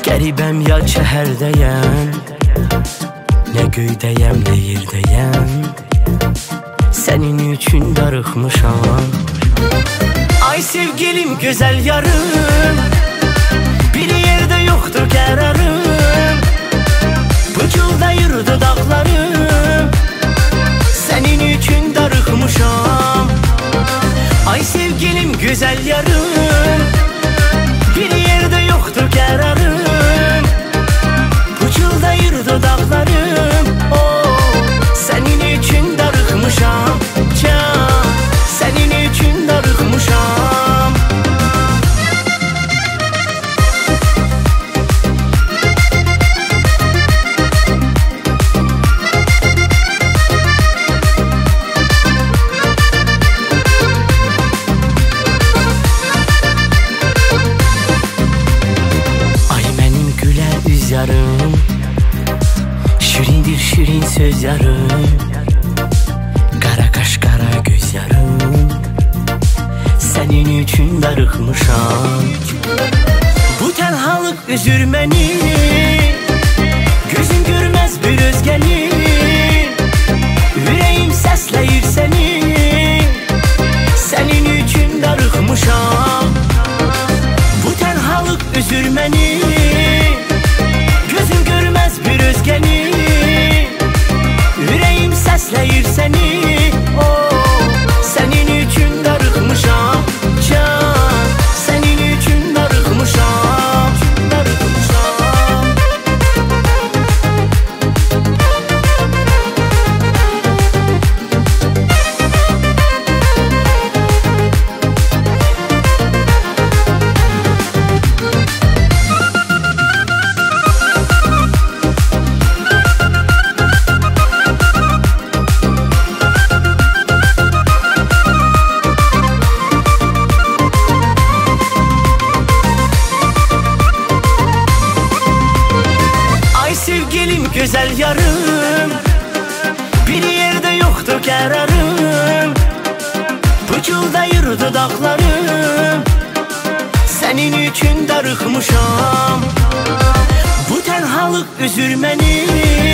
Qəribəm ya şəhərdəyəm, nə göydəyəm, nə yerdəyəm. Sənin üçün darıxmışam. Ay sevgilim, gözəl yarım, bir yerdə yoxdur qərarım. Pıçıldayır dodaqlarım, sənin üçün darıxmışam. Ay sevgilim, gözəl yarım, bir yerdə yoxdur qərarım. Pıçıldayır dodaqlarım, sənin üçün darıxmışam. Can, sənin üçün darıxmışam. Yarım, şirindir şirin söz yarım, qara qaş, qara göz yarım, sənin üçün darıxmışam. Bu tənhalıq üzür məni, gözün görməz bir özgəni. Ürəyim səsləyir səni, sənin üçün darıxmışam. Bu tənhalıq üzür məni, gözün görməz bir özgəni. Ürəyim səsləyir səni, sənin üçün darıxmışam. Can, sənin üçün darıxmışam. Sevgilim, gözəl yarım, bir yerdə yoxdur qərarım. Pıçıldayır dodaqlarım, sənin üçün darıxmışam. Bu tənhalıq üzür məni,